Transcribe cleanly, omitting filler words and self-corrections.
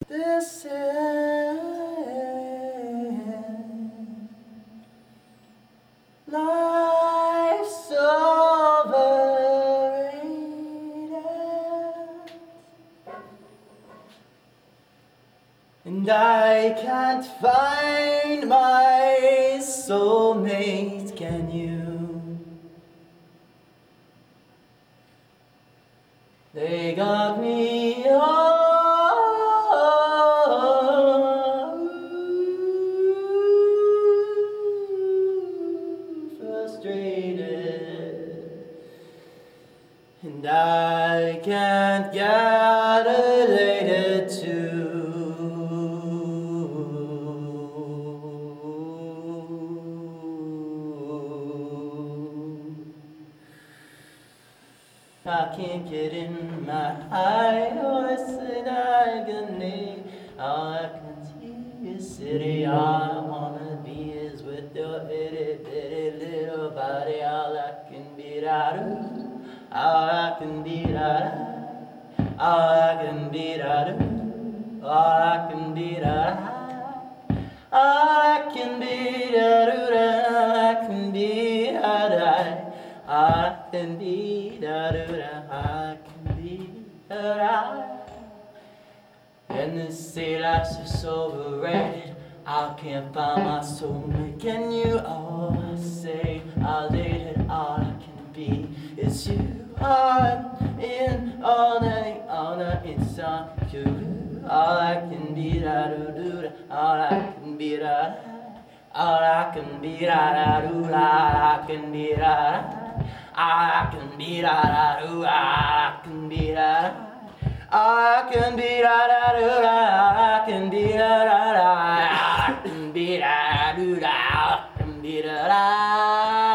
This is life's overrated, and I can't find my soulmate, can you? They got me all frustrated, and I can't get related to. I can't get in my high horse in agony. All I can see is city. All I wanna be is with your itty bitty little body. All I can be da do. All I can be da da. All I can be da do. All I can be da da. All I can be da do da. All I can be da da. I can be da da da, I can be da da. And they say life's just overrated. I can't find my soulmate, can you? Oh, I say I did it, all I can be is you. I'm in all night, it's on you. All I can be da do do da, all I can be da da. All I can be da da do da, all I can be da da. I can be da da do, I can be da da. I can be da da do da, I can be da da da. I can be da do da, I can be da da.